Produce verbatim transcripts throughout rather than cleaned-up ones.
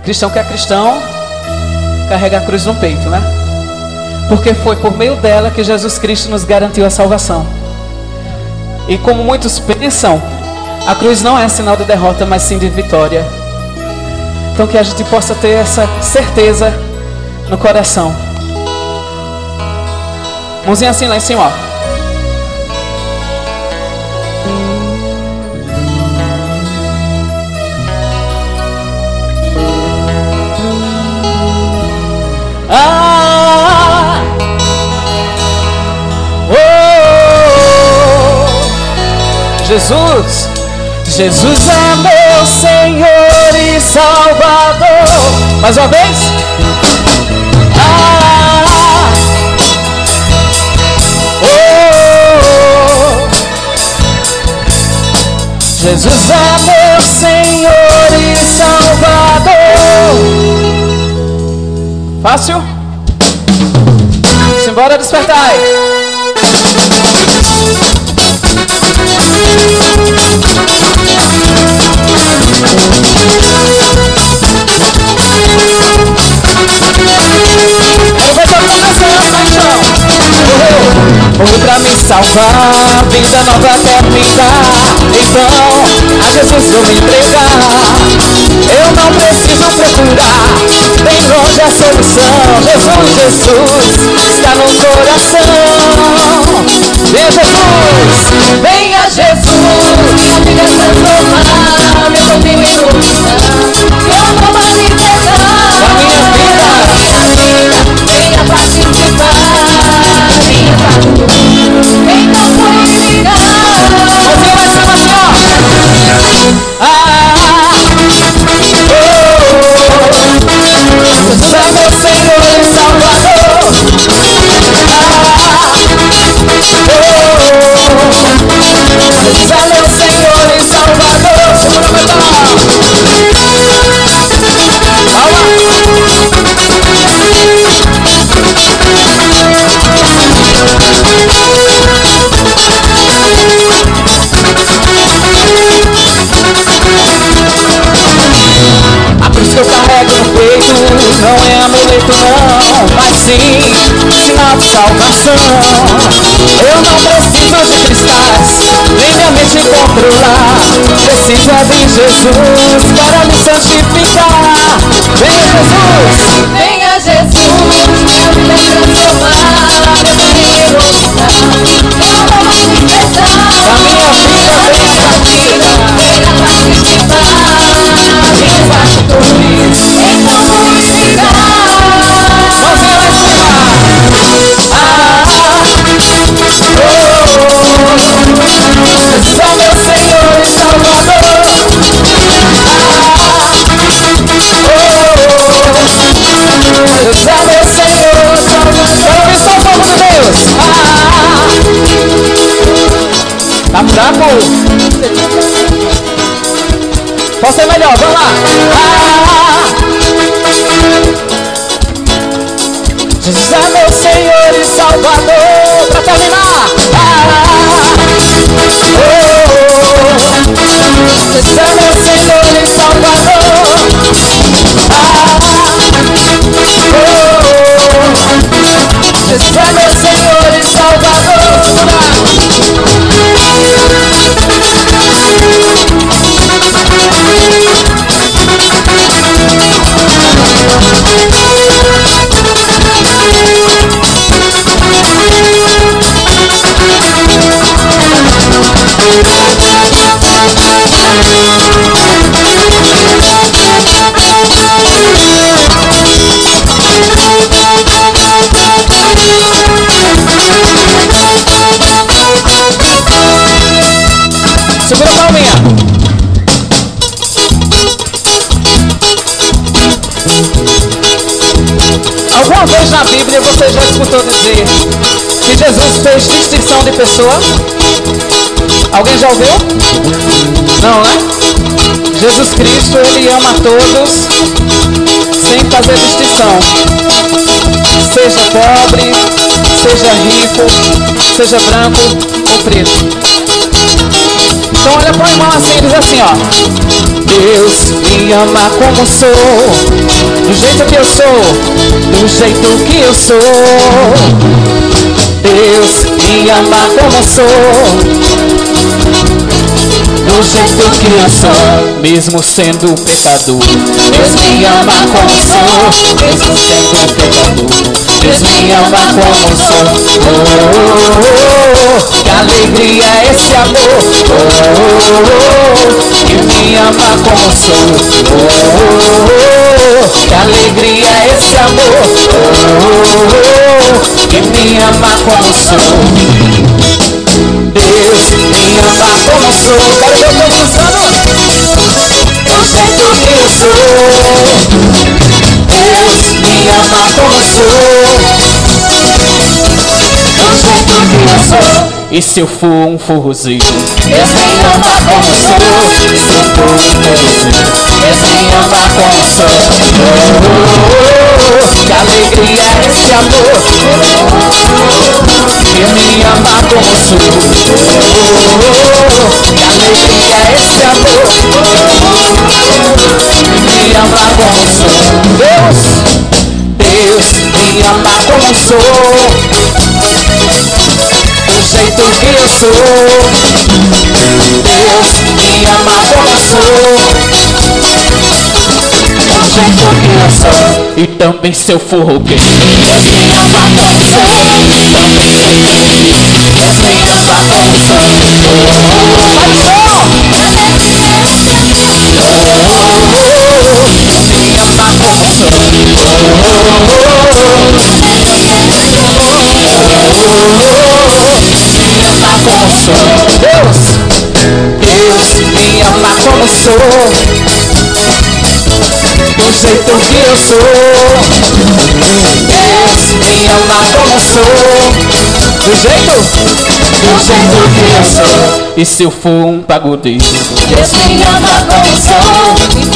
Cristão que é cristão carrega a cruz no peito, né? Porque foi por meio dela que Jesus Cristo nos garantiu a salvação. E como muitos pensam, a cruz não é sinal de derrota, mas sim de vitória. Então que a gente possa ter essa certeza no coração. Mãozinha assim lá em cima, ó. Ah, oh, Jesus, Jesus é meu Senhor e Salvador. Mais uma vez. Ah, oh, Jesus é meu Senhor e Salvador. Fácil? Simbora despertar. Eu vou tocar essa paixão. Morreu pra me salvar, vida nova quer me dar. Então a Jesus vou me entregar. Eu não preciso procurar, bem longe a solução. Jesus, Jesus, está no coração. Vem Jesus, venha Jesus, minha vida transformar, meu caminho iluminar. Eu vou manifestar a minha vida, minha vida, venha participar, minha parte. Então purificar. Você vai ser assim, ó. Ah, Jesus é meu Senhor e Salvador. Ah, oh, Jesus é meu Senhor e Salvador. Segura meu tal. A cruz que eu carrego no peito não é amuleto não, mas sim sinal de salvação. Eu não preciso de cristais, nem minha mente controlar. Preciso é de Jesus para me santificar. Venha Jesus, venha Jesus, minha vida transformar, meu caminho iluminar. Eu vou manifestar a minha vida, venha participar, minha parte tudo. Então purificar. Você vai chamar. Ah, oh, Jesus é meu Senhor e Salvador. Ah, oh, Jesus é meu Senhor e Salvador. Quero ver só o povo de Deus. Ah, tá fraco? Pode ser melhor, vamos lá. Ah, Jesus é meu Senhor e Salvador. Pra terminar. Ah, oh, Jesus é meu Senhor e Salvador. Ah, oh, Jesus é meu Senhor e Salvador. Segura a palminha. Alguma vez na Bíblia você já escutou dizer que Jesus fez distinção de pessoa? Alguém já ouviu? Não, né? Jesus Cristo, Ele ama todos sem fazer distinção. Seja pobre, seja rico, seja branco ou preto. Então olha para o irmão assim e diz assim, ó: Deus me ama como sou, do jeito que eu sou, do jeito que eu sou. Deus me ama como sou, do jeito que eu sou, mesmo sendo pecador. Deus me ama como sou, mesmo sendo pecador. Deus me ama como sou. Oh, oh, oh, que alegria é esse amor. Oh, oh, oh, que me ama como sou. Oh, oh, oh, que alegria é esse amor. Oh, oh, oh, que me ama como sou. Deus me ama como sou. Quero ver o povo dançando. Do jeito que eu sou. Deus me ama como sou. Do jeito que eu sou. E se eu for um forrozeiro, Deus me ama como sou. Se eu for um forrozeiro, Deus me ama como sou. Oh, oh, oh, que alegria é esse amor. Que me ama como sou. Oh, oh, oh, que alegria é esse amor. Que me ama como sou. Deus, Deus me ama como sou. Do jeito que eu sou. Deus me ama como sou. Do jeito que eu sou. E também se eu for roqueiro, Deus me ama como sou. Também se eu for roqueiro, Deus me ama como sou. Deus me ama como sou. Deus, Deus me ama como sou. Do jeito que eu sou. Deus me ama como sou. Do jeito, do jeito que eu sou. E se eu for um pagodeiro, Deus me ama como sou.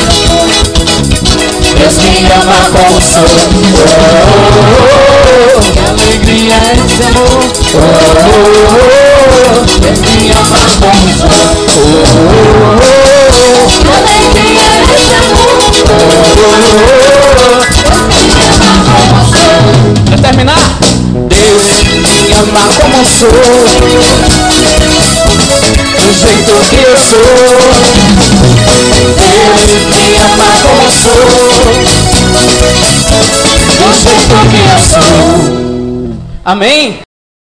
Deus me ama como sou. Oh, oh, oh, que alegria é esse amor. Oh, oh, oh, Deus me ama como sou. Oh, oh, oh, que alegria é esse amor. Oh, oh, Deus me ama como sou. Pra terminar, Deus me ama como sou. Do jeito que eu sou. Deus me ama como sou. Do jeito que eu sou. Amém?